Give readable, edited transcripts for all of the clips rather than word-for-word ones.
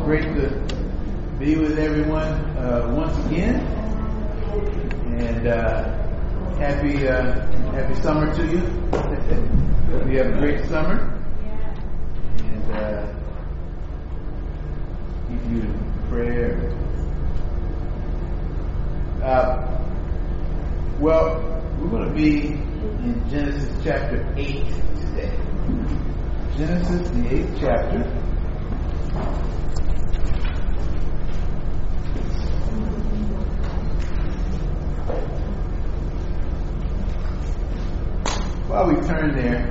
great to be with everyone once again, and happy summer to you. Hope you have a great summer, and keep you in prayer. Well, we're going to be in Genesis chapter 8 today. Genesis, the 8th chapter. While we turn there,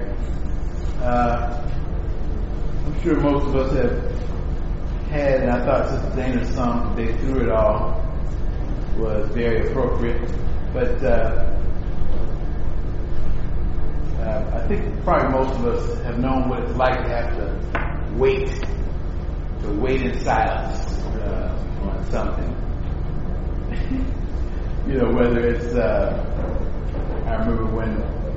I'm sure most of us have had, and I thought Sister Dana's song today, Through It All, was very appropriate. But I think probably most of us have known what it's like to have to wait in silence on something. You know, whether it's, I remember when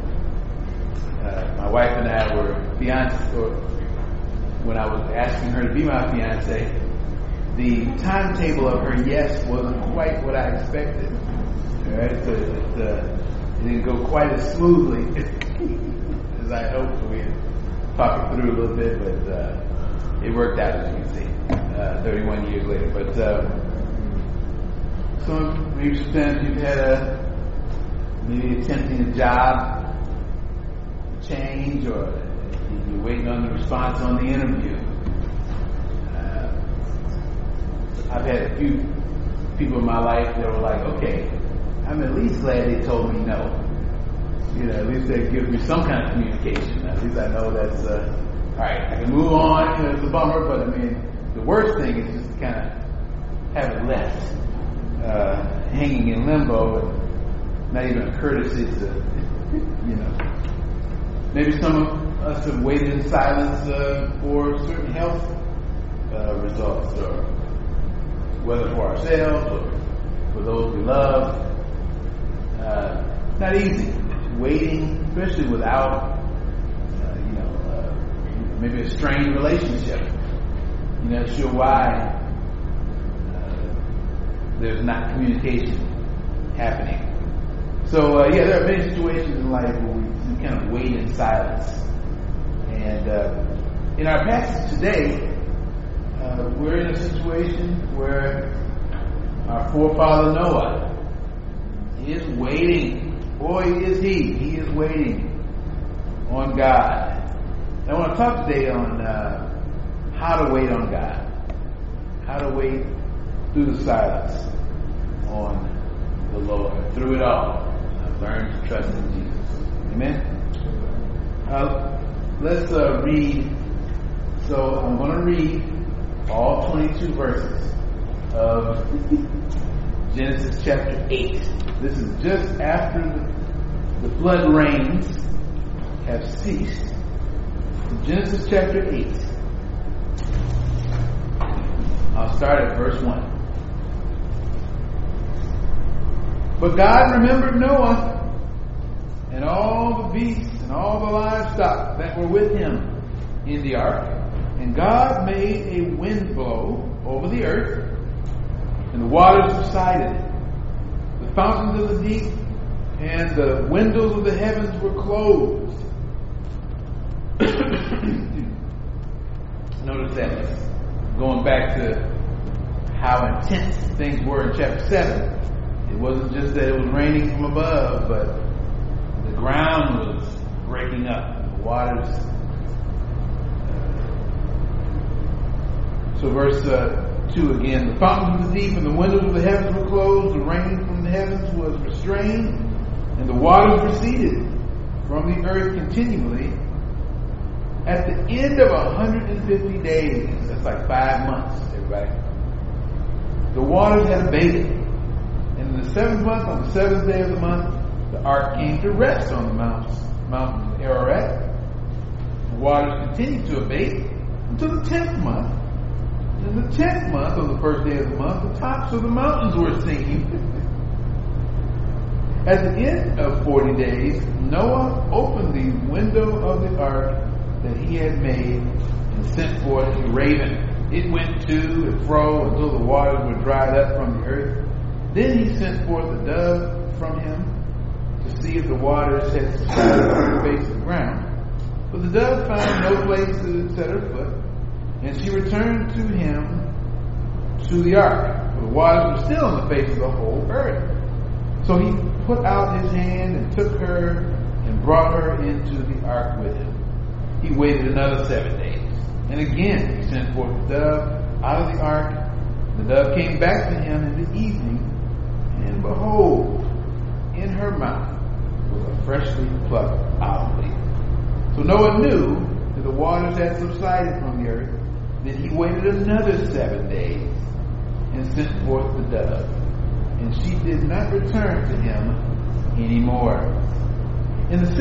my wife and I were fiancés, or when I was asking her to be my fiancé, the timetable of her yes wasn't quite what I expected. All right, so it didn't go quite as smoothly as I hoped. We had talked it through a little bit, but it worked out, as you can see, 31 years later. But so maybe sometimes you've had maybe attempting a job change, or you're waiting on the response on the interview. I've had a few people in my life that were like, okay, I'm at least glad they told me no. You know, at least they give me some kind of communication. At least I know that's, all right, I can move on. You know, it's a bummer, but I mean, the worst thing is just to kind of have it left hanging in limbo, and not even a courtesy to, you know. Maybe some of us have waited in silence for certain health results, or whether for ourselves or for those we love. Not easy. Waiting, especially without, maybe a strained relationship. You're not sure why there's not communication happening. So, there are many situations in life where we kind of wait in silence. And in our passage today, we're in a situation where our forefather Noah is waiting. Boy, is he. He is waiting on God. I want to talk today on how to wait on God. How to wait through the silence on the Lord. Through it all, I've learned to trust in Jesus. Amen? Let's read. So I'm going to read all 22 verses of Genesis chapter 8. This is just after the flood rains have ceased. Genesis chapter 8. I'll start at verse 1. But God remembered Noah and all the beasts and all the livestock that were with him in the ark. And God made a wind blow over the earth, and the waters subsided. The fountains of the deep and the windows of the heavens were closed. Notice that. Going back to how intense things were in chapter 7. It wasn't just that it was raining from above, but the ground was breaking up, and the waters. So verse 2 again. The fountains of the deep and the windows of the heavens were closed. The rain from the heavens was restrained, and the waters receded from the earth continually. At the end of 150 days, that's like 5 months, everybody, the waters had abated. And in the 7th month, on the 7th day of the month, the ark came to rest on the mountain of Ararat. The waters continued to abate until the 10th month. In the 10th month, on the first day of the month, the tops of the mountains were singing. At the end of 40 days, Noah opened the window of the ark that he had made and sent forth a raven. it went to and fro until the waters were dried up from the earth. Then he sent forth a dove from him to see if the waters had subsided on the face of the ground. But the dove found no place to set her foot, and she returned to him to the ark. For the waters were still on the face of the whole earth. So he put out his hand and took her and brought her into the ark with him. He waited another 7 days. And again he sent forth the dove out of the ark. The dove came back to him in the evening, and behold, in her mouth was a freshly plucked olive leaf. So Noah knew that the waters had subsided from the earth. Then he waited another 7 days and sent forth the dove. And she did not return to him anymore. In the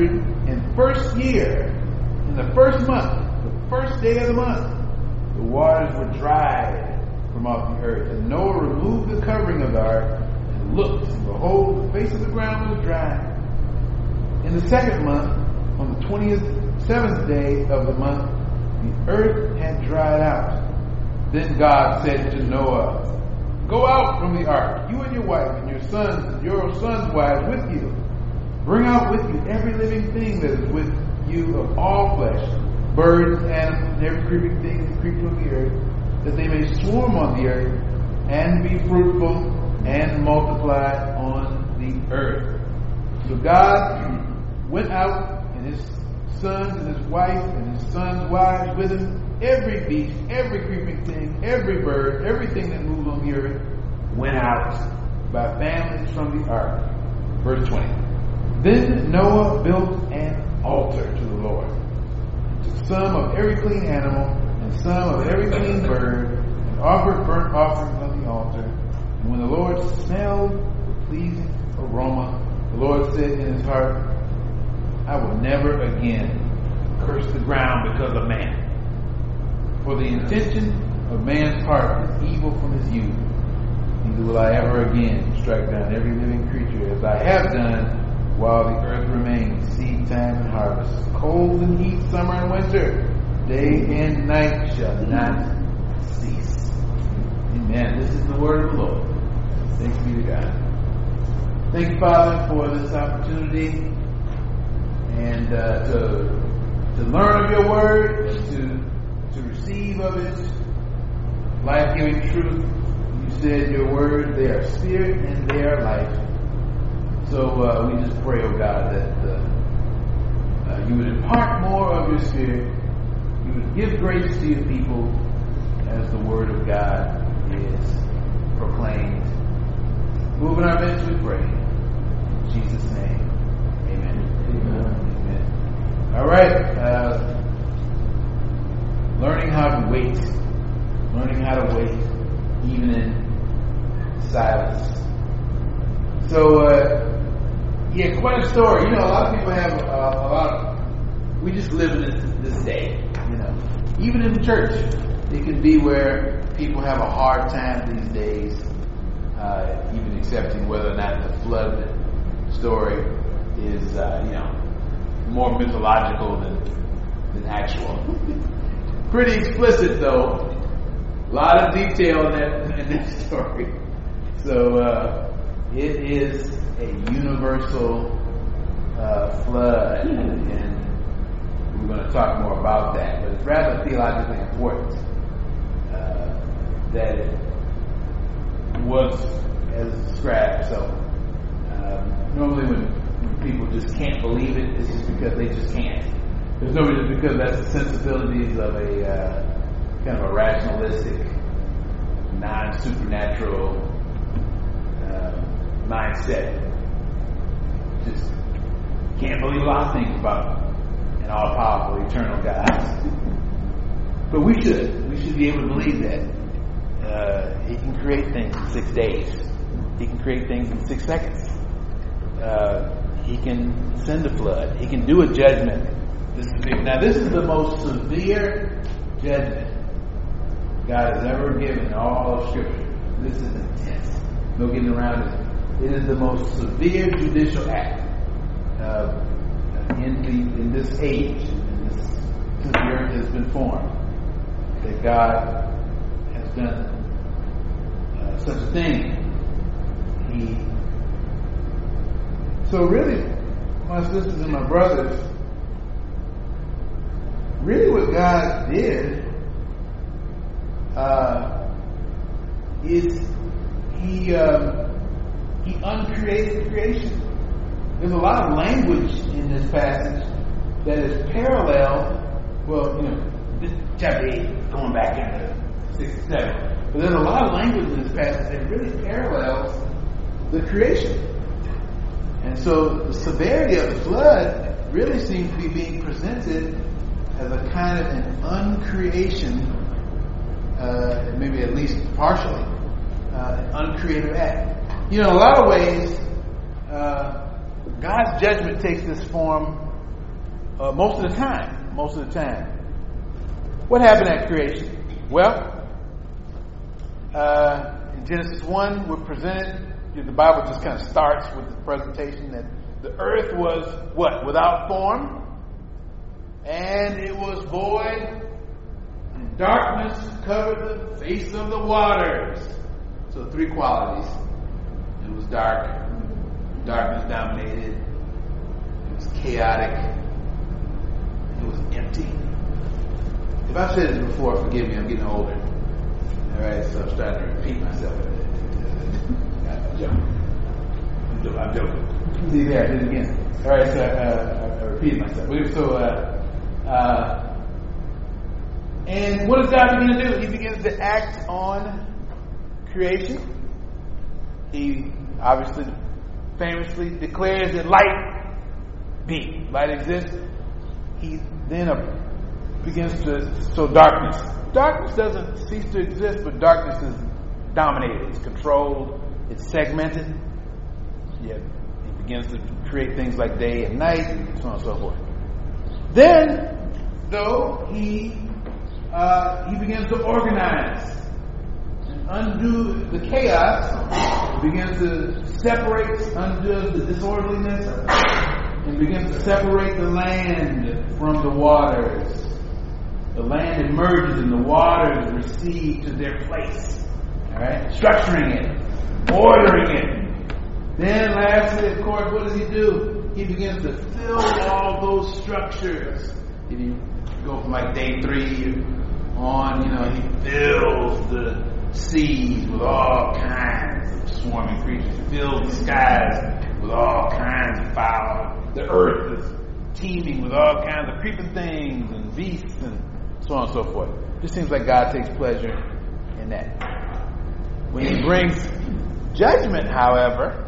601st year, in the first month, the first day of the month, the waters were dried from off the earth. And Noah removed the covering of the ark and looked, and behold, the face of the ground was dry. In the second month, on the 27th day of the month, the earth had dried out. Then God said to Noah, "Go out from the ark, you and your wife and your sons' wives with you. Bring out with you every living thing that is with you of all flesh, birds, animals, and every creeping thing that creeps on the earth, that they may swarm on the earth and be fruitful and multiply on the earth." So God went out, and his sons and his wife and his sons' wives with him, every beast, every creeping thing, every bird, everything that moves on the earth went out by families from the ark. Verse 20. Then Noah built an altar to the Lord. He took some of every clean animal and some of every clean bird and offered burnt offerings on the altar. And when the Lord smelled the pleasing aroma, the Lord said in his heart, "I will never again curse the ground because of man. For the intention of man's heart is evil from his youth. Neither will I ever again strike down every living creature as I have done while the earth remains, seed time and harvest, cold and heat, summer and winter. Day and night shall not cease." Amen. This is the word of the Lord. Thanks be to God. Thank you, Father, for this opportunity and to learn of your word, to receive of its life-giving truth. You said your word, they are spirit and they are life. So we just pray, oh God, that you would impart more of your spirit. You would give grace to your people as the word of God is proclaimed. Move in our midst, we pray. In Jesus' name, amen. Amen. All right. Learning how to wait. Learning how to wait even in silence. So, quite a story. You know, a lot of people have we just live in this day, you know. Even in the church, it can be where people have a hard time these days, even accepting whether or not the flood story is, more mythological than actual. Pretty explicit, though. A lot of detail in that story. So it is a universal flood, and we're going to talk more about that. But it's rather theologically important that it was as described. So normally when people just can't believe it, it's just because they just can't. There's no reason, because that's the sensibilities of a kind of a rationalistic, non-supernatural mindset. Just can't believe a lot of things about an all-powerful, eternal God. But we should be able to believe that He can create things in 6 days. He can create things in 6 seconds. He can send a flood. He can do a judgment. Now, this is the most severe judgment God has ever given in all of Scripture. This is intense. No getting around it. It is the most severe judicial act in this age, since the earth has been formed. that God has done such a thing. So really, my sisters and my brothers, really what God did is He uncreated creation. There's a lot of language in this passage that is parallel. Well, this chapter 8, going back into 6 and 7. But there's a lot of language in this passage that really parallels the creation. And so the severity of the flood really seems to be being presented as a kind of an uncreation, maybe at least partially, an uncreative act. In a lot of ways, God's judgment takes this form most of the time. What happened at creation? Well, in Genesis 1, we're presented, the Bible just kind of starts with the presentation that the earth was what? Without form, and it was void, and darkness covered the face of the waters. So 3 qualities. It was dark, darkness dominated, it was chaotic, it was empty. If I've said this before, forgive me, I'm getting older. Alright, so I'm starting to repeat myself. I'm joking. See there, I did it again. Alright, so I repeated myself. And what does God begin to do? He begins to act on creation. He obviously famously declares that light be. Light exists. He then begins to sow darkness. Darkness doesn't cease to exist, but darkness is dominated. It's controlled. It's segmented. Yet he begins to create things like day and night, and so on and so forth. Then, though, he begins to organize and undo the chaos. He begins to separate, undo the disorderliness, and begins to separate the land from the waters. The land emerges and the waters recede to their place. All right, structuring it, ordering it. Then, lastly, of course, what does he do? He begins to fill all those structures. If you go from like day 3 on, he fills the seas with all kinds of swarming creatures. He fills the skies with all kinds of fowl. The earth is teeming with all kinds of creeping things and beasts and so on and so forth. It just seems like God takes pleasure in that. When he brings judgment, however,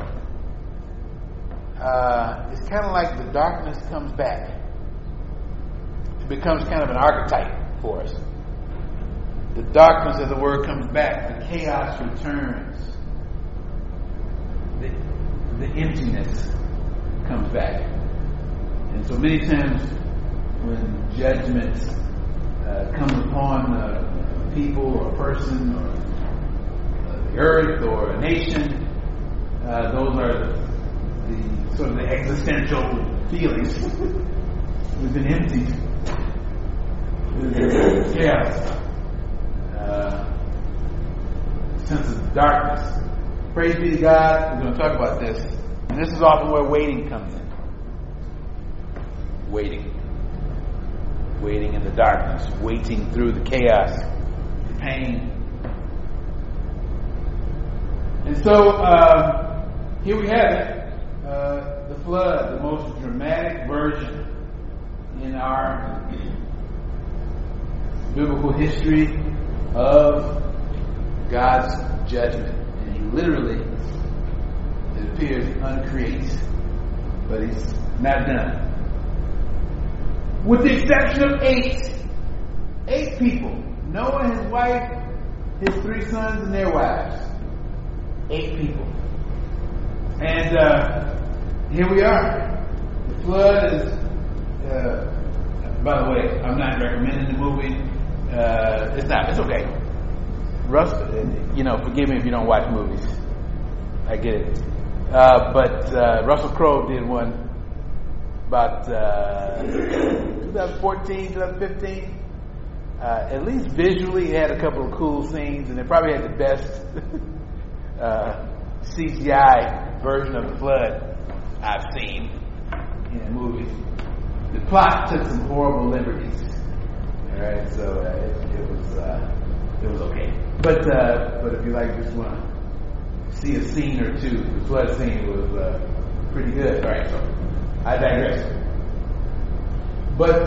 it's kind of like the darkness comes back. It becomes kind of an archetype for us. The darkness of the word comes back. The chaos returns. The emptiness comes back. And so many times when judgment comes upon a people or a person or the earth or a nation, those are the sort of the existential feelings. We've been emptied. Chaos. Sense of darkness. Praise be to God. We're going to talk about this. And this is often where waiting comes in. Waiting in the darkness, waiting through the chaos, the pain. And so, here we have it, the flood, the most dramatic version in our biblical history of God's judgment. And he literally, it appears, uncreates, but he's not done. With the exception of 8 people. Noah, his wife, his 3 sons, and their wives. 8 people. And here we are. The flood is, by the way, I'm not recommending the movie. It's okay. Russ, forgive me if you don't watch movies. I get it. But Russell Crowe did one about 2014, 2015. at least visually, it had a couple of cool scenes, and it probably had the best CGI version of the flood I've seen in a movie. The plot took some horrible liberties. All right, so it was okay. But if you just want to see a scene or two, the flood scene was pretty good. All right, so I digress. But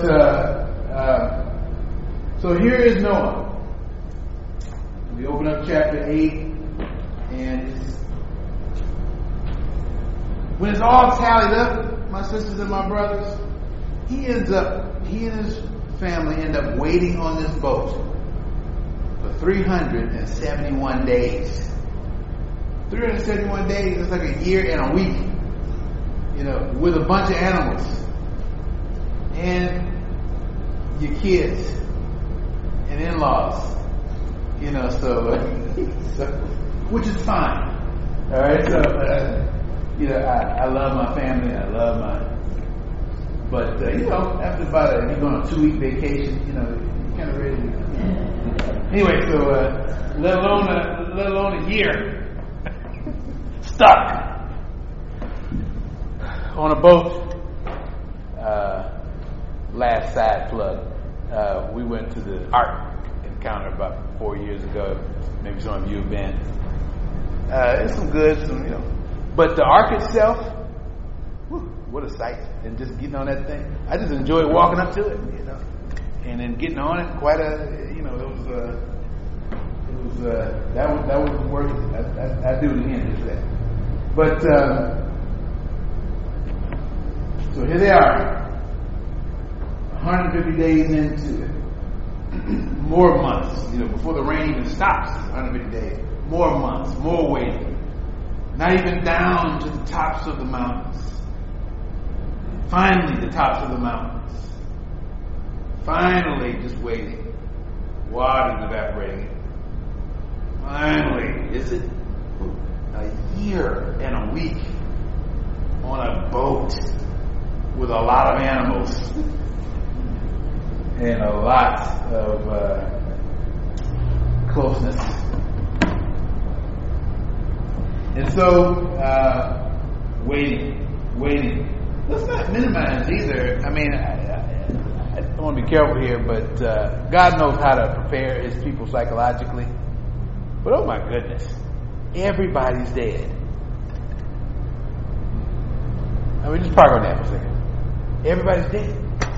so here is Noah. We open up chapter 8, and when it's all tallied up, my sisters and my brothers, he and his family end up waiting on this boat for 371 days. 371 days is like a year and a week, with a bunch of animals and your kids and in-laws, so which is fine. All right, so I love my family. I love but after about if you're going on a 2-week vacation, you're kind of ready. Anyway, so let alone a year stuck on a boat. Last side flood. We went to the Ark Encounter about 4 years ago. Maybe some of you have been. It's some good, but the Ark itself, what a sight! And just getting on that thing, I just enjoyed walking up to it, and then getting on it. Quite that was worth it. I do it again just for that. But so here they are, 150 days into it. More months, before the rain even stops. 150 days, more months, more waiting. Not even down to the tops of the mountains. Finally, the tops of the mountains. Finally, just waiting. Water's evaporating. Finally, is it a year and a week on a boat with a lot of animals and a lot of closeness. And so, waiting. Let's not minimize either. I mean, I want to be careful here, but God knows how to prepare His people psychologically. But oh my goodness, everybody's dead. I mean, just park on that for a second. Everybody's dead.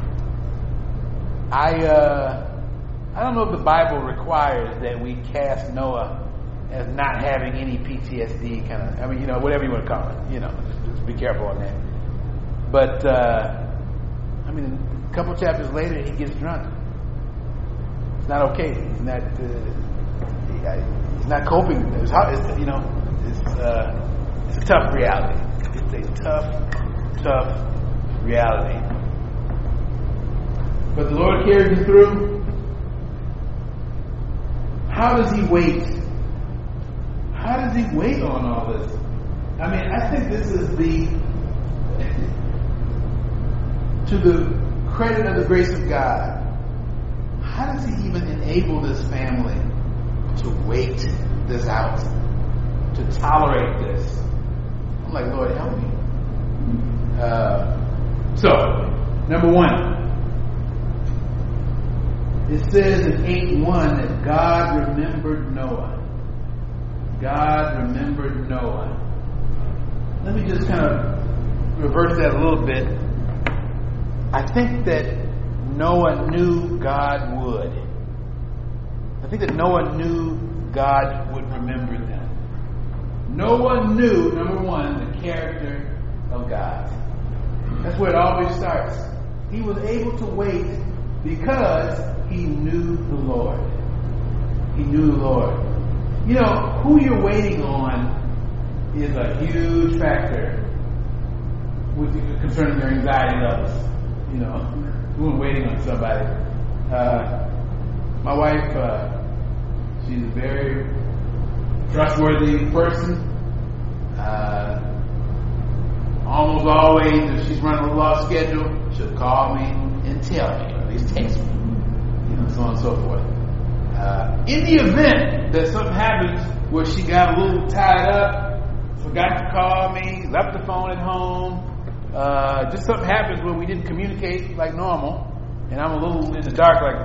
I don't know if the Bible requires that we cast Noah as not having any PTSD kind of, whatever you want to call it, just be careful on that. But, a couple chapters later, he gets drunk. It's not okay. He's not coping. It's hard. It's a tough reality. It's a tough reality. But the Lord carried him through. How does he wait? How does he wait on all this? I think this is to the credit of the grace of God. How does he even enable this family to wait this out? To tolerate this? I'm like, Lord, help me. So, number one. It says in 8:1 that God remembered Noah. God remembered Noah. Let me just kind of reverse that a little bit. I think that Noah knew God would. I think that Noah knew God would remember them. Noah knew, number one, the character of God. That's where it always starts. He was able to wait because he knew the Lord. He knew the Lord. Who you're waiting on is a huge factor concerning your anxiety levels. Who are waiting on somebody. My wife, she's a very trustworthy person. Almost always, if she's running a law schedule, she'll call me and tell me, or at least text me. so on and so forth. In the event that something happens where she got a little tied up, forgot to call me, left the phone at home, just something happens where we didn't communicate like normal, and I'm a little in the dark, like,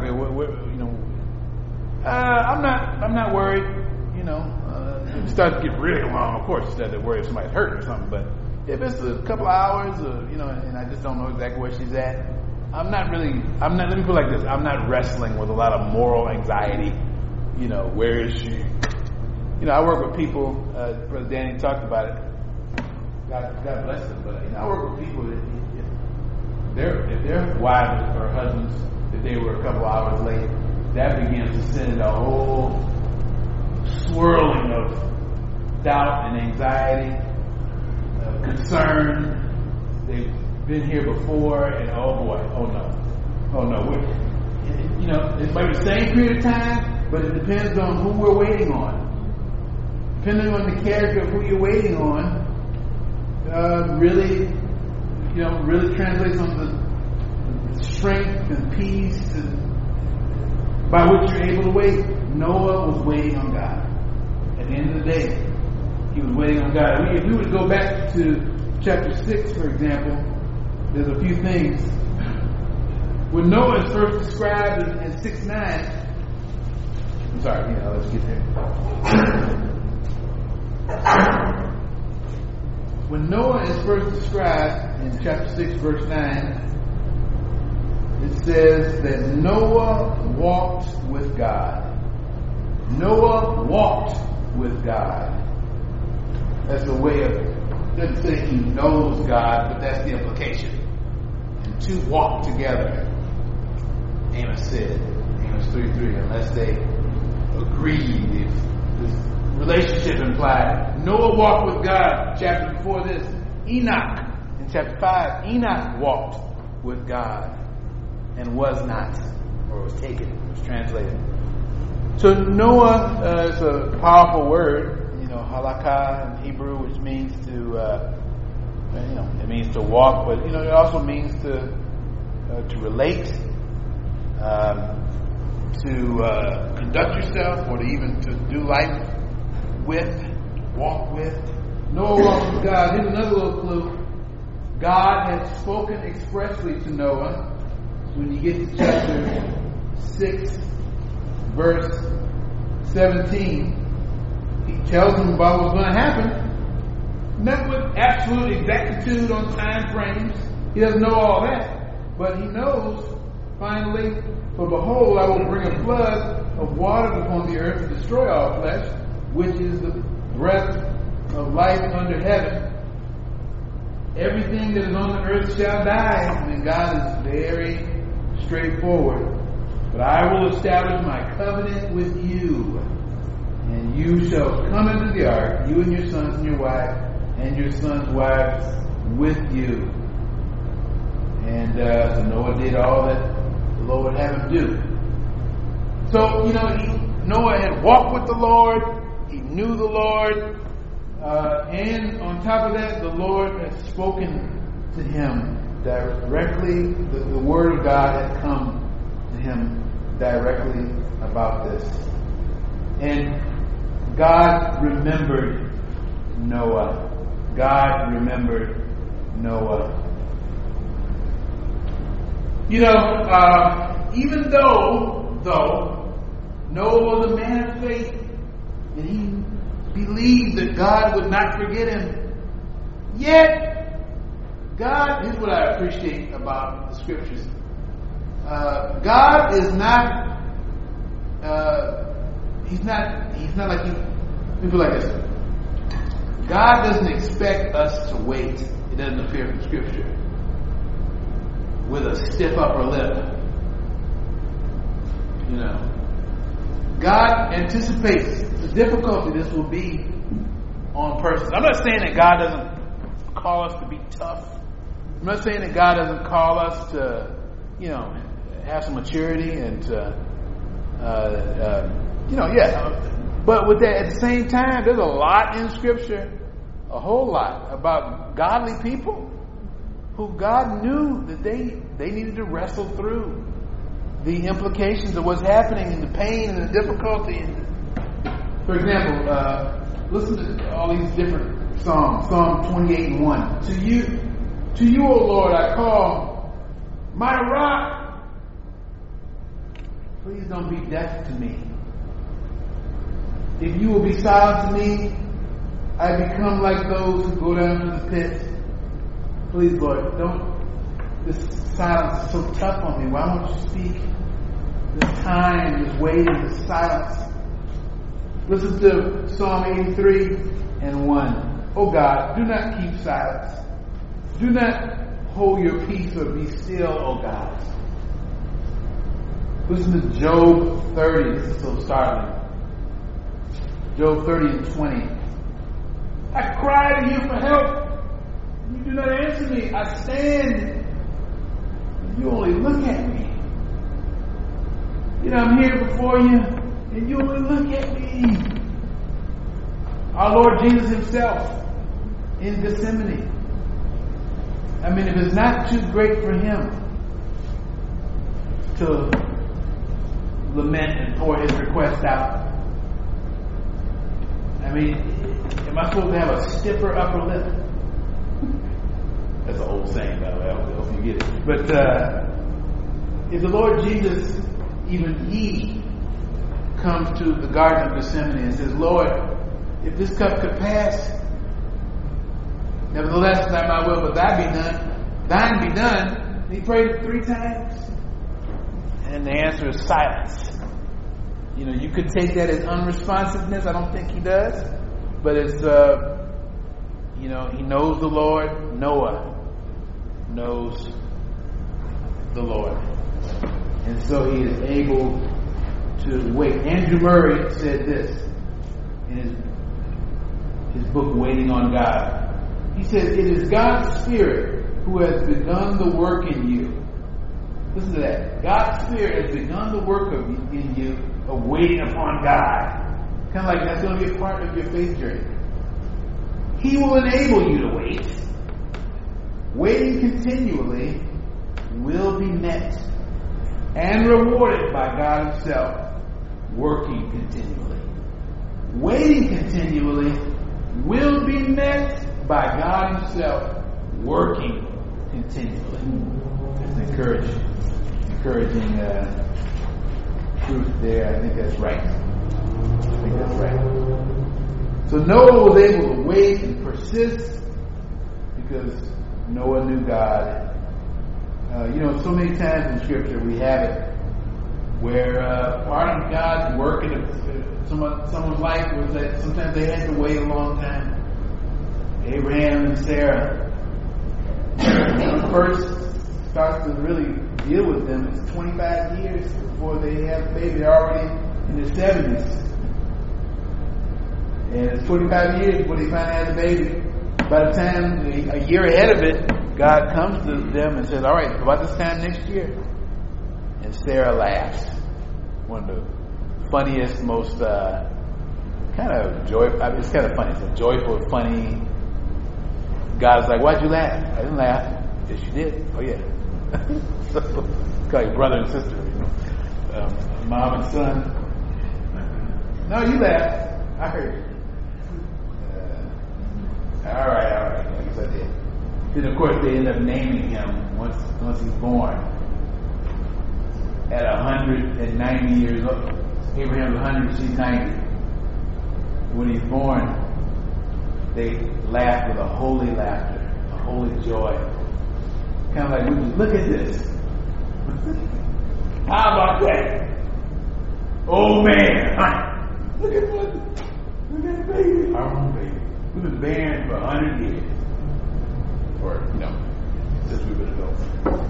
I'm not worried. It starts to get really long. Of course, they're worried if somebody's hurt or something. But if it's a couple of hours, and I just don't know exactly where she's at, let me put it like this: I'm not wrestling with a lot of moral anxiety. Where is she? I work with people. Brother Danny talked about it. God bless them. But I work with people that if their wives or husbands, if they were a couple hours late, that begins to send a whole swirling of doubt and anxiety, concern. They've been here before, and oh boy, oh no. It might be the same period of time, but it depends on who we're waiting on. Depending on the character of who you're waiting on, really translates on the strength and peace by which you're able to wait. Noah was waiting on God. At the end of the day, he was waiting on God. If we would go back to chapter 6, for example, there's a few things. When Noah is first described in 6:9, I'm sorry, let's get there. When Noah is first described in chapter 6, verse 9, it says that Noah walked with God. Noah walked with God. That's a way of, doesn't say he knows God, but that's the implication. And two walk together. Amos said, Amos 3:3, unless they agreed, if this relationship implied. Noah walked with God. Chapter before this, Enoch, in chapter 5, Enoch walked with God and was not, or was taken, was translated. So Noah is a powerful word, halakha in Hebrew, which means to, it means to walk, but it also means to relate, to conduct yourself, or to even to do life with, walk with. Noah walked with God. Here's another little clue. God had spoken expressly to Noah. When you get to chapter 6, verse 17, he tells him about what's going to happen. Not with absolute exactitude on time frames. He doesn't know all that. But he knows, finally, for behold, I will bring a flood of waters upon the earth to destroy all flesh, which is the breath of life under heaven. Everything that is on the earth shall die. And God is very straightforward. But I will establish my covenant with you, and you shall come into the ark, you and your sons and your wife, and your sons' wives with you. And so Noah did all that the Lord would have him do. So, Noah had walked with the Lord, he knew the Lord, and on top of that, the Lord had spoken to him directly. The word of God had come to him directly about this. And God remembered Noah. God remembered Noah. Even though Noah was a man of faith, and he believed that God would not forget him, yet God, here's what I appreciate about the scriptures. God is not, he's not like people like this. God doesn't expect us to wait. It doesn't appear from scripture with a stiff upper lip. God anticipates the difficulty this will be on persons. I'm not saying that God doesn't call us to be tough. I'm not saying that God doesn't call us to, have some maturity and to, But with that, at the same time, there's a lot in Scripture, a whole lot, about godly people who God knew that they needed to wrestle through the implications of what's happening and the pain and the difficulty. For example, listen to all these different Psalms. Psalm 28:1. To you, O Lord, I call, my rock. Please don't be deaf to me. If you will be silent to me, I become like those who go down to the pit. Please, Lord, this silence is so tough on me. Why won't you speak? This time, this waiting, this silence. Listen to Psalm 83:1. Oh God, do not keep silence. Do not hold your peace or be still, oh God. Listen to Job 30. This is so startling. Job 30:20. I cry to you for help. You do not answer me. I stand. You only look at me. You know, I'm here before you, and you only look at me. Our Lord Jesus himself in Gethsemane. I mean, if it's not too great for him to lament and pour his request out, I mean, am I supposed to have a stiffer upper lip? That's an old saying, by the way. I hope you get it. But if the Lord Jesus, even he, comes to the Garden of Gethsemane and says, Lord, if this cup could pass, nevertheless, not my will, but thine be done. He prayed it 3 times. And the answer is silence. You know, you could take that as unresponsiveness. I don't think he does. But it's, he knows the Lord. Noah knows the Lord. And so he is able to wait. Andrew Murray said this in his book, Waiting on God. He says, it is God's Spirit who has begun the work in you. Listen to that. God's Spirit has begun the work in you of waiting upon God. Kind of like that's going to be a part of your faith journey. He will enable you to wait. Waiting continually will be met and rewarded by God himself, working continually. Waiting continually will be met by God himself, working continually. It's encouraging truth there. I think that's right. So Noah was able to wait and persist because Noah knew God. So many times in Scripture we have it where part of God's work in someone's life was that sometimes they had to wait a long time. Abraham and Sarah. When the first starts to really deal with them, it's 25 years before they have a baby. They're already in their 70s. And it's 25 years before they finally have a baby. By the time, a year ahead of it, God comes to them and says, all right, about this time next year. And Sarah laughs. One of the funniest, most kind of joyful, it's kind of funny. It's a joyful, funny. God's like, why'd you laugh? I didn't laugh. Yes, you did. Oh, yeah. So, it's like brother and sister, mom and son. No, you laughed. I heard you. All right. I guess I did. Then, of course, they end up naming him once he's born. At 190 years old. Abraham's 100, she's 90. When he's born, they laugh with a holy laughter, a holy joy. Kind of like, look at this. How about that? Oh man, honey. Look at the baby. Our own baby. We've been barren for 100 years. Or, since we've been adults.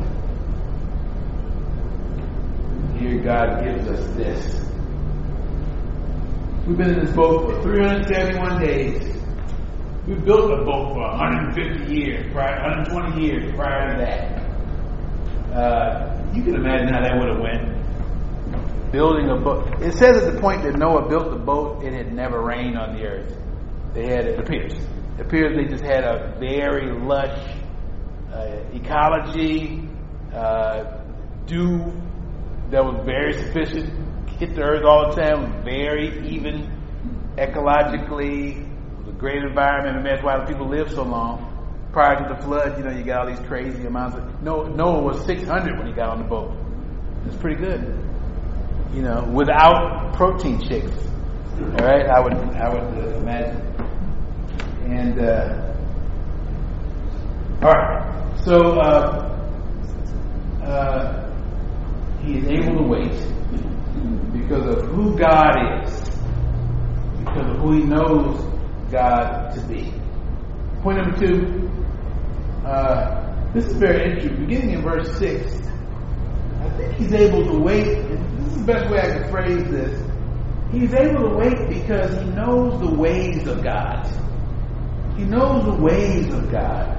Here God gives us this. We've been in this boat for 371 days. We built a boat for 150 years, 120 years prior to that. You can imagine how that would have went. Building a boat. It says at the point that Noah built the boat, it had never rained on the earth. It appears they just had a very lush ecology, dew that was very sufficient, hit the earth all the time, was very even ecologically, it was a great environment, and that's why people live so long. Prior to the flood, you got all these crazy amounts of... Noah was 600 when he got on the boat. It's pretty good. Without protein shakes. All right, I would imagine. And all right, so he is able to wait because of who God is, because of who he knows God to be. Point number 2. This is very interesting. Beginning in verse 6, I think he's able to wait. This is the best way I can phrase this. He's able to wait because he knows the ways of God. He knows the ways of God.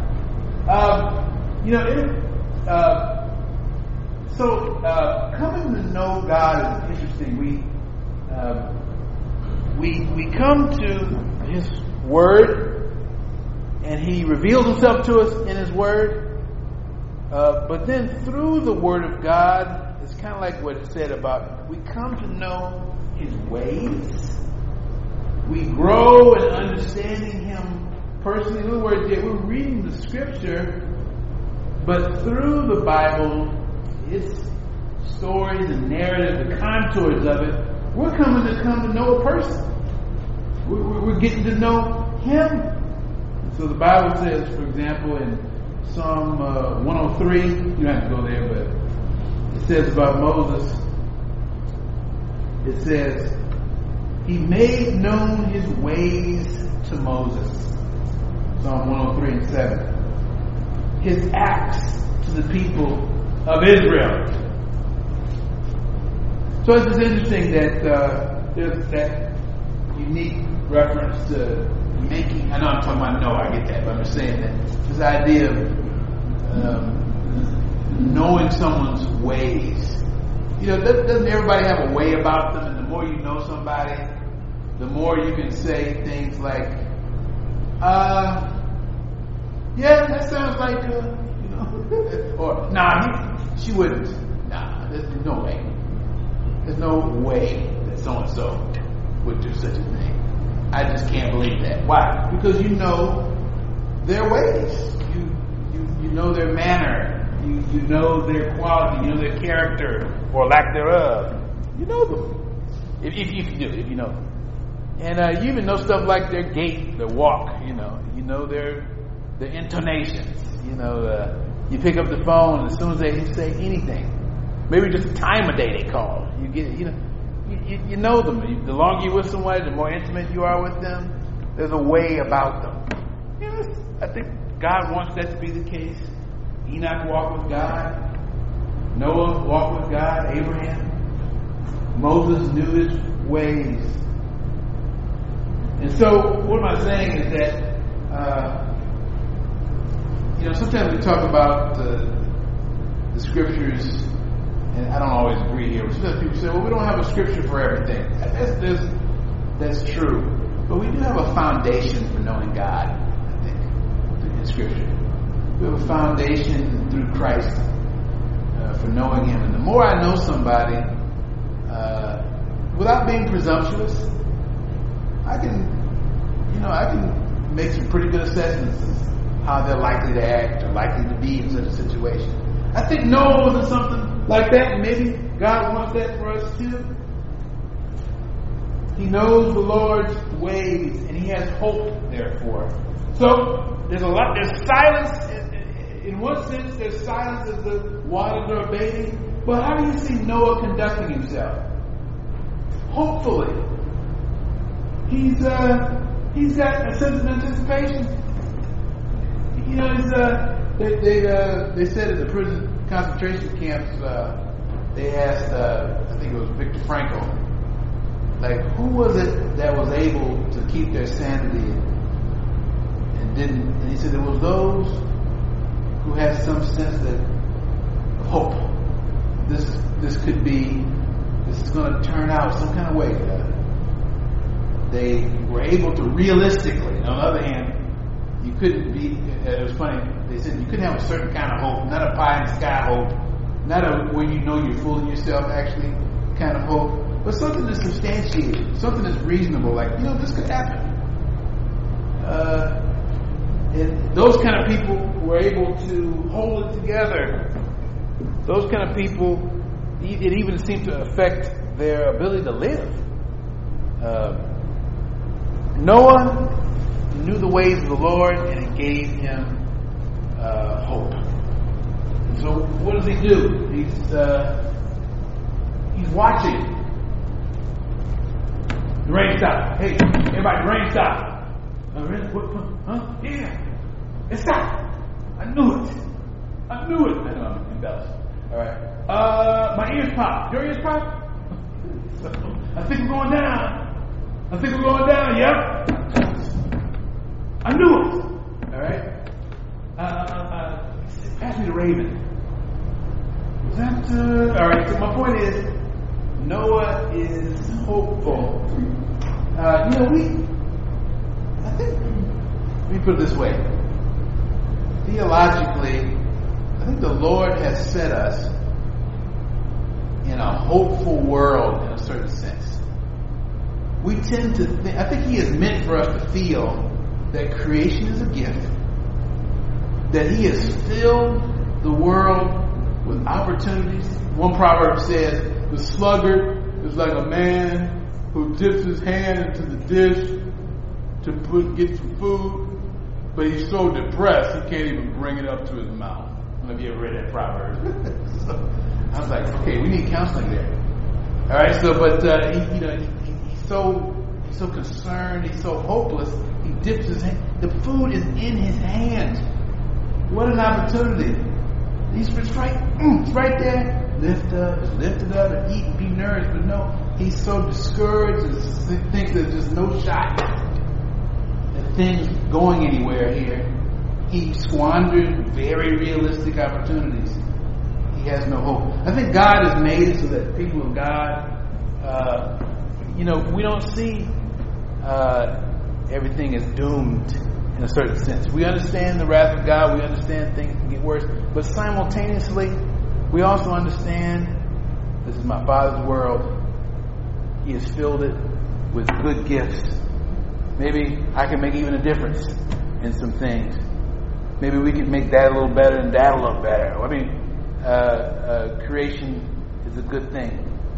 Coming to know God is interesting. We come to His Word, and He reveals Himself to us in His Word. But then through the Word of God, it's kind of like what it said about, we come to know His ways. We grow in understanding Him personally. In other words, we're reading the Scripture, but through the Bible, its stories and narrative, the contours of it, we're come to know a person. We're getting to know Him. So the Bible says, for example, in Psalm 103, you don't have to go there, but it says about Moses, it says, He made known His ways to Moses. Psalm 103 and 7. His acts to the people of Israel. So it's just interesting that there's that unique reference to making. I know I'm talking about Noah, I get that, but I'm just saying that this idea of knowing someone's ways. Doesn't everybody have a way about them? And the more you know somebody, the more you can say things like, yeah, that sounds like, or, nah, she wouldn't. Nah, there's no way. There's no way that so-and-so would do such a thing. I just can't believe that. Why? Because you know their ways. You know their manner. You know their quality. You know their character or lack thereof. You know them. If you know them. And you even know stuff like their gait, their walk. You know their intonations. You pick up the phone and as soon as they say anything, maybe just the time of day they call, you get it. You know them. The longer you're with somebody, the more intimate you are with them. There's a way about them. I think God wants that to be the case. Enoch walked with God. Noah walked with God. Abraham. Moses knew his ways. And so, what am I saying is that, sometimes we talk about the scriptures, and I don't always agree here. Sometimes people say, well, we don't have a scripture for everything. That's true. But we do have a foundation for knowing God, I think, in scripture. We have a foundation through Christ for knowing Him. And the more I know somebody, without being presumptuous, I can make some pretty good assessments of how they're likely to act or likely to be in such a situation. I think Noah was in something like that, and maybe God wants that for us too. He knows the Lord's ways, and He has hope, therefore. So, there's silence. In one sense, there's silence as the waters are abating. But how do you see Noah conducting himself? Hopefully. He's got a sense of anticipation. They said at the prison concentration camps, they asked, I think it was Viktor Frankl, like, who was it that was able to keep their sanity and didn't? And he said it was those who had some sense of hope. This is going to turn out some kind of way. They were able to realistically. On the other hand, you couldn't be. It was funny. They said you couldn't have a certain kind of hope, not a pie in the sky hope, Not a where you know you're fooling yourself actually kind of hope, but something that's substantiated, something that's reasonable, like, this could happen. And those kind of people were able to hold it together. Those kind of people, it even seemed to affect their ability to live. Noah knew the ways of the Lord, and it gave him hope. And so what does he do? He's watching. The rain stopped. Hey, everybody, rain stopped. Huh? Yeah. It stopped. I knew it. I know I'm embellishing. All right. My ears popped. Your ears popped? I think we're going down. Yep. I knew it. All right. Pass me the raven. Was that? All right. So my point is, Noah is hopeful. I think, let me put it this way. Theologically, I think the Lord has set us in a hopeful world in a certain sense. We tend to think, I think He is meant for us to feel that creation is a gift, that He has filled the world with opportunities. One proverb says, the sluggard is like a man who dips his hand into the dish to get some food, but he's so depressed he can't even bring it up to his mouth. I don't know if you ever read that proverb. So I was like, okay, we need counseling there. All right, so but he's so concerned, he's so hopeless. He dips his hand. The food is in his hand. What an opportunity! It's right there. Lift it up, and eat and be nourished. But no, he's so discouraged and thinks there's just no shot at things going anywhere here. He squandered very realistic opportunities. He has no hope. I think God has made it so that people of God, we don't see everything is doomed in a certain sense. We understand the wrath of God. We understand things can get worse. But simultaneously, we also understand this is my Father's world. He has filled it with good gifts. Maybe I can make even a difference in some things. Maybe we can make that a little better and that a little better. I mean, creation is a good thing.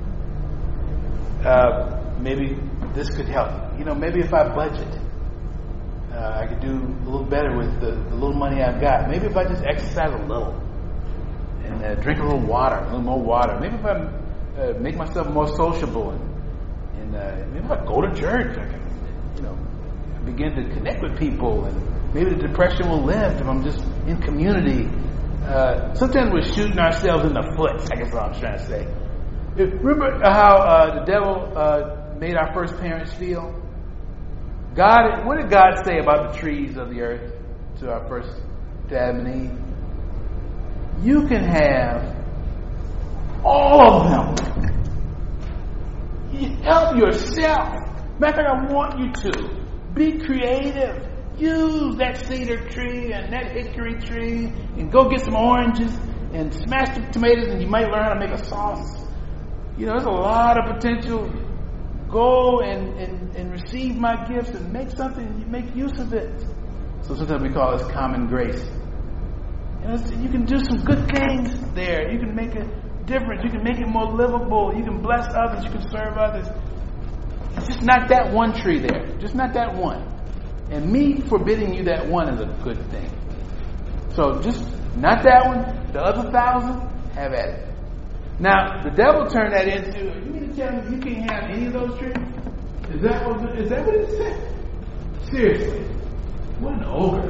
Maybe this could help. Maybe if I budget, I could do a little better with the little money I've got. Maybe if I just exercise a little and drink a little more water. Maybe if I make myself more sociable and maybe if I go to church, I can, begin to connect with people, and maybe the depression will lift if I'm just in community. Sometimes we're shooting ourselves in the foot. I guess what I'm trying to say. Remember how the devil made our first parents feel? What did God say about the trees of the earth to our first Adam and Eve? You can have all of them. You help yourself. Matter of fact, I want you to be creative. Use that cedar tree and that hickory tree and go get some oranges and smash the tomatoes, and you might learn how to make a sauce. There's a lot of potential. Go and receive my gifts and make something, and you make use of it. So sometimes we call this common grace. You can do some good things there. You can make a difference. You can make it more livable. You can bless others. You can serve others. It's just not that one tree there. Just not that one. And me forbidding you that one is a good thing. So just not that one. The other 1,000, have at it. Now, the devil turned that into, you mean to tell me you can't have any of those trees? Is that what it said? Seriously. What an ogre.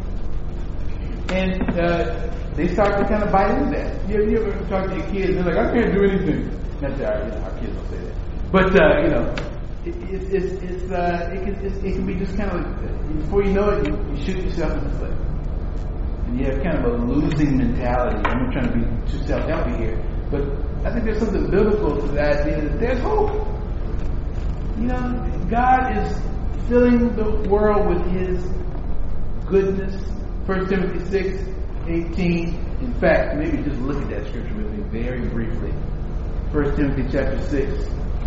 And they start to kind of bite into that. You ever talk to your kids and they're like, I can't do anything. Not that our kids don't say that. But, it can be just kind of, before you know it, you shoot yourself in the foot. And you have kind of a losing mentality. I'm not trying to be too self-helpy here. But I think there's something biblical to the idea that there's hope. God is filling the world with His goodness. 1 Timothy 6, 18. In fact, maybe just look at that scripture with me very briefly. 1 Timothy chapter 6.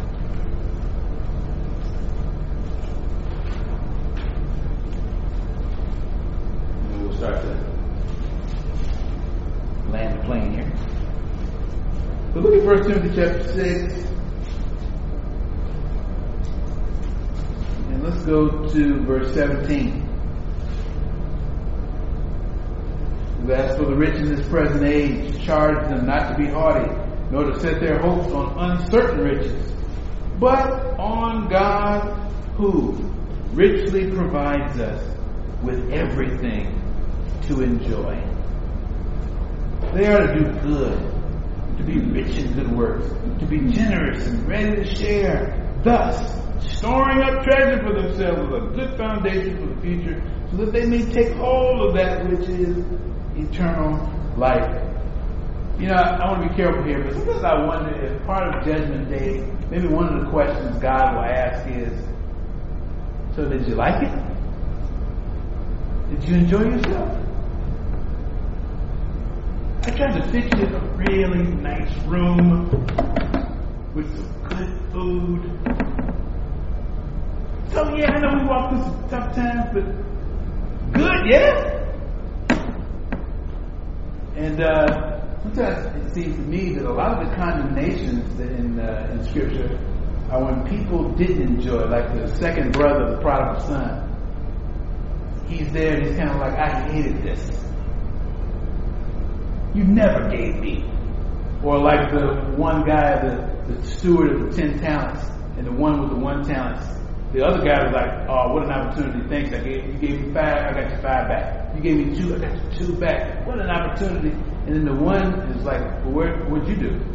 And we'll start to land the plane here. But look at 1 Timothy chapter 6. And let's go to verse 17. As for the rich in this present age, charge them not to be haughty, nor to set their hopes on uncertain riches, but on God, who richly provides us with everything to enjoy. They are to do good, to be rich in good works, to be generous and ready to share, thus storing up treasure for themselves with a good foundation for the future, so that they may take hold of that which is eternal life. You know, I want to be careful here, but sometimes I wonder if part of Judgment Day, maybe one of the questions God will ask is, so did you like it? Did you enjoy yourself? I tried to picture a really nice room with some good food. So yeah, I know we walked through some tough times, but good, yeah? And sometimes it seems to me that a lot of the condemnations in Scripture are when people didn't enjoy, like the second brother of the prodigal son. He's there and he's kind of like, I hated this. You never gave me. Or like the one guy, the steward of the 10 talents, and the one with the 1 talent. The other guy was like, oh, what an opportunity. Thanks. You gave me 5, I got you 5 back. You gave me 2, I got you 2 back. What an opportunity. And then the one is like, well, what'd you do?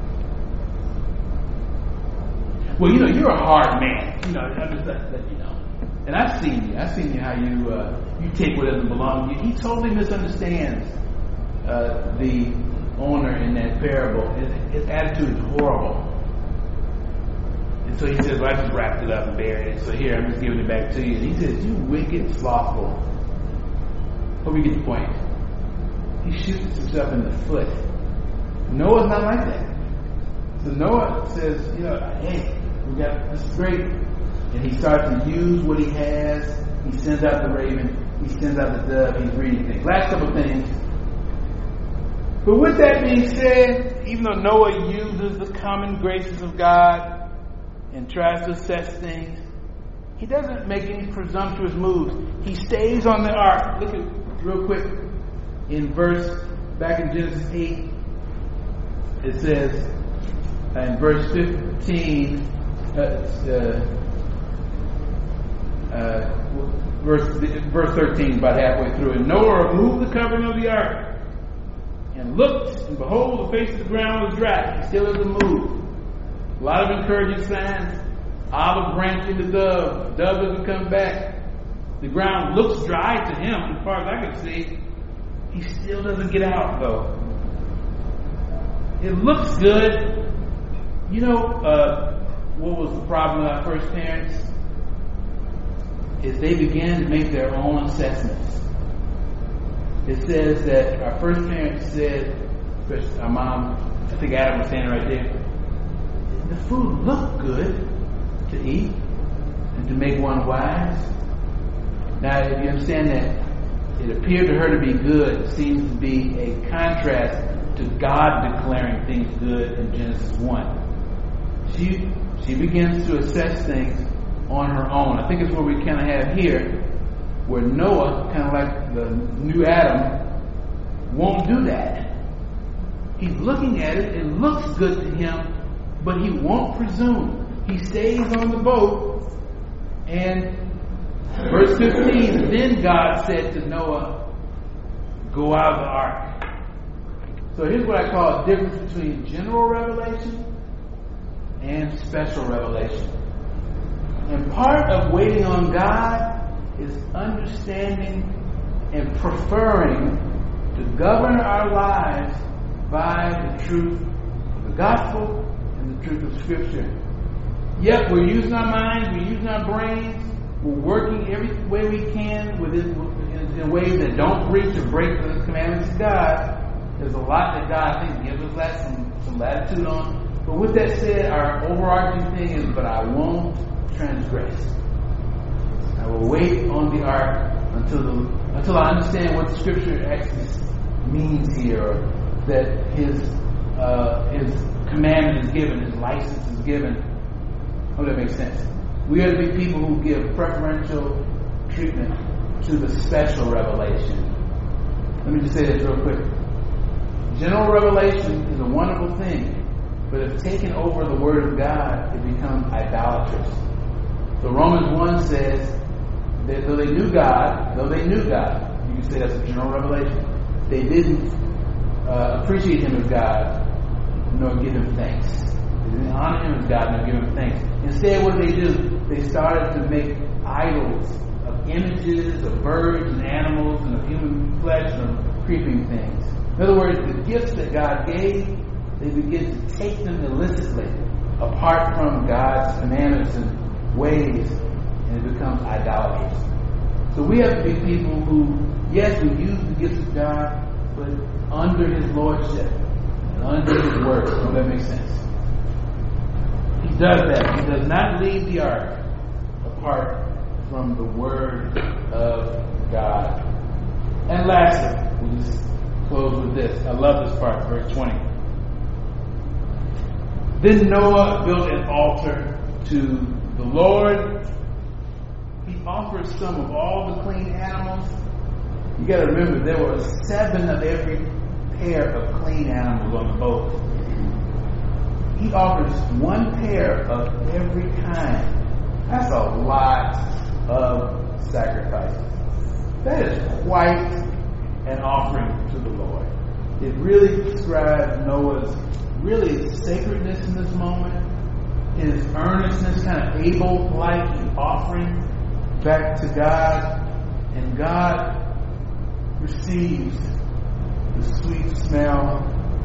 Well, you know, you're a hard man. You know, I'm just let you know. And I've seen you how you take what doesn't belong to you. He totally misunderstands the owner in that parable. His attitude is horrible. And so he says, well, I just wrapped it up and buried it. So here, I'm just giving it back to you. And he says, you wicked, slothful. Hope you get the point. He shoots himself in the foot. Noah's not like that. So Noah says, you know, hey, this is great. And he starts to use what he has. He sends out the raven. He sends out the dove. He's reading things. Last couple things. But with that being said, even though Noah uses the common graces of God and tries to assess things, he doesn't make any presumptuous moves. He stays on the ark. Look at real quick in back in Genesis 8, it says in verse 15, verse 13, about halfway through, and Noah removed the covering of the ark and looked, and behold, the face of the ground was dry. He still doesn't move. A lot of encouraging signs. Olive branch in the dove. The dove doesn't come back. The ground looks dry to him, as far as I can see. He still doesn't get out, though. It looks good. You know, what was the problem with our first parents? Is they began to make their own assessments. It says that our first parents said, our mom, I think Adam was standing right there, the food looked good to eat and to make one wise. Now, if you understand that it appeared to her to be good, seems to be a contrast to God declaring things good in Genesis 1. She begins to assess things on her own. I think it's what we kind of have here, where Noah, kind of like the new Adam, won't do that. He's looking at it, it looks good to him, but he won't presume. He stays on the boat, and verse 15, then God said to Noah, go out of the ark. So here's what I call a difference between general revelation and special revelation. And part of waiting on God is understanding and preferring to govern our lives by the truth of the gospel and the truth of Scripture. Yep, we're using our minds, we're using our brains, we're working every way we can within His in ways that don't breach or break the commandments of God. There's a lot that God, I think, gives us that some latitude on. But with that said, our overarching thing is, but I won't transgress. I will wait on the ark until I understand what the Scripture actually means here, or that His commandment is given, His license is given. Oh, that makes sense. We are to be people who give preferential treatment to the special revelation. Let me just say this real quick. General revelation is a wonderful thing, but if taken over the Word of God, it becomes idolatrous. So Romans 1 says that though they knew God, you can say that's a general revelation, they didn't appreciate Him as God, nor give Him thanks. They didn't honor Him as God, nor give Him thanks. Instead, what did they do? They started to make idols of images of birds and animals and of human flesh and of creeping things. In other words, the gifts that God gave, they begin to take them illicitly, apart from God's commandments and ways, and it becomes idolatry. So we have to be people who, yes, we use the gifts of God, but under His lordship and under His word. So that makes sense. He does that. He does not leave the ark apart from the word of God. And lastly, we'll just close with this. I love this part, verse 20. Then Noah built an altar to the Lord. He offered some of all the clean animals. You got to remember, there were 7 of every pair of clean animals on the boat. He offers 1 pair of every kind. That's a lot of sacrifices. That is quite an offering to the Lord. It really describes Noah's really sacredness in this moment, his earnestness, kind of Abel-like offering back to God, and God receives the sweet smell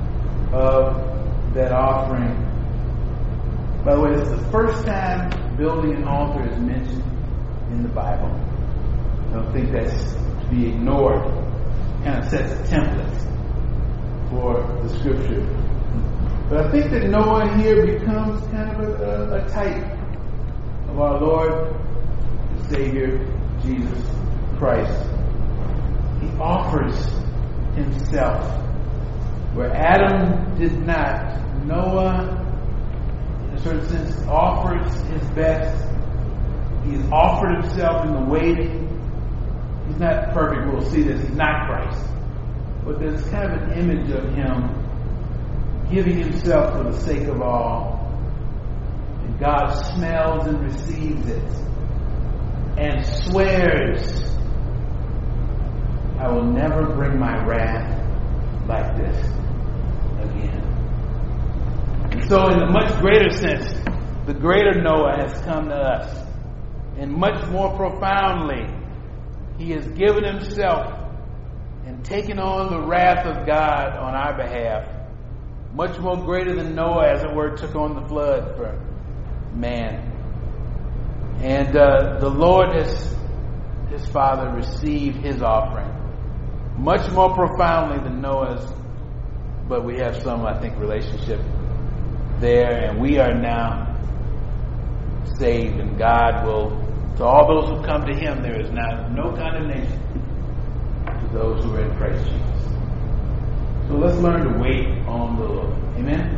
of that offering. By the way, this is the first time building an altar is mentioned in the Bible. I don't think that's to be ignored. It kind of sets a template for the Scripture. But I think that Noah here becomes kind of a type of our Lord and Savior, Jesus Christ. He offers himself. Where Adam did not, Noah, in a certain sense, offers his best. He's offered himself in the waiting. He's not perfect, we'll see this. He's not Christ. But there's kind of an image of him giving himself for the sake of all. And God smells and receives it and swears, I will never bring my wrath like this again. And so in a much greater sense, the greater Noah has come to us. And much more profoundly, he has given himself and taken on the wrath of God on our behalf. Much more greater than Noah, as it were, took on the flood for man. And the Lord, his Father, received his offering. Much more profoundly than Noah's, but we have some, I think, relationship there, and we are now saved, and God will, to all those who come to Him, there is now no condemnation to those who are in Christ Jesus. So let's learn to wait on the Lord. Amen?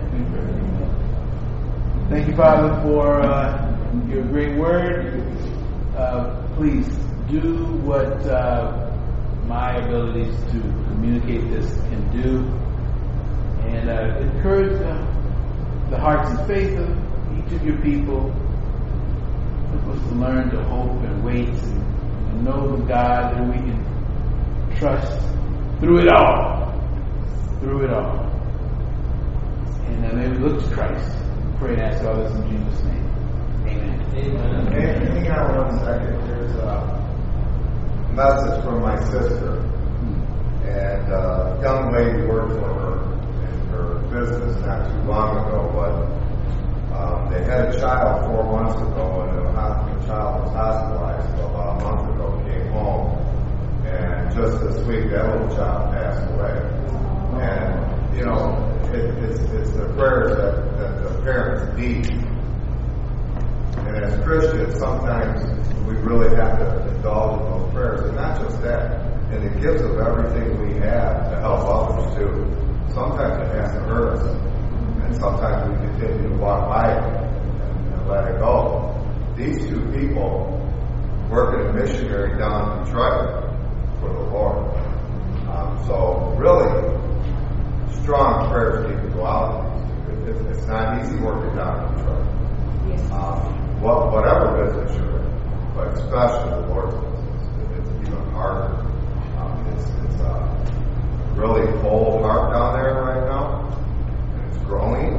Thank you, Father, for your great word. Please do what my abilities to communicate this can do, and encourage the hearts and faith of each of your people. Help us to learn to hope and wait and know the God that we can trust through it all. Through it all. And may we look to Christ. Pray and ask all this in Jesus' name. Amen. Amen. Hang on 1 second. There's a message from my sister. And a young lady worked for her in her business not too long ago, but they had a child 4 months ago, and the child was hospitalized. So about a month ago, came home, and just this week, that little child passed away. And, you know, it's the prayers that the parents need. And as Christians, sometimes we really have to indulge in those prayers. And not just that, and it gives of everything we have to help others too. Sometimes it has to hurt us. And sometimes we continue to walk by it and let it go. These two people working a missionary down in Detroit for the Lord. So really, strong prayers need to go out. It's not easy working down in Detroit. Whatever business you're in, but especially the Lord's business, it's even harder. It's really cold heart down there right now, and it's growing.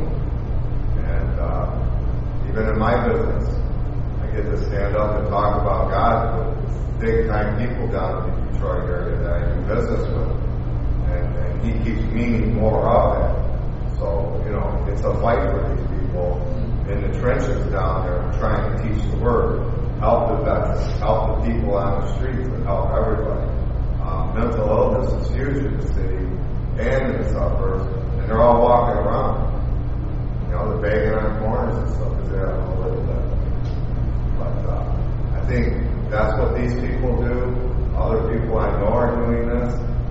And even in my business, I get to stand up and talk about God with big time people down in the Detroit area that I do business with, and He keeps meaning more of it. So, you know, it's a fight for these people in the trenches down there, trying to teach the Word, help the veterans, help the people on the streets, and help everybody. Mental illness is huge in the city and in the suburbs, and they're all walking around. You know, they're begging on corners and stuff because they have no way to live. But I think that's what these people do. Other people I know are doing this.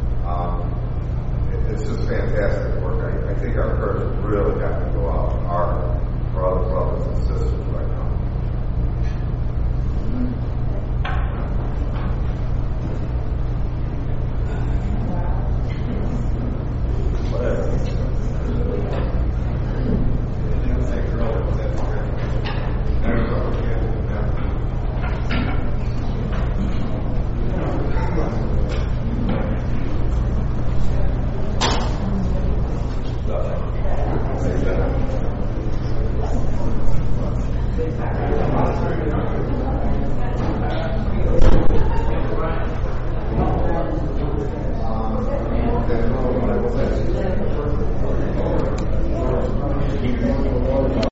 It's just fantastic work. I think our prayers really have to go out hard for other brothers and sisters right now.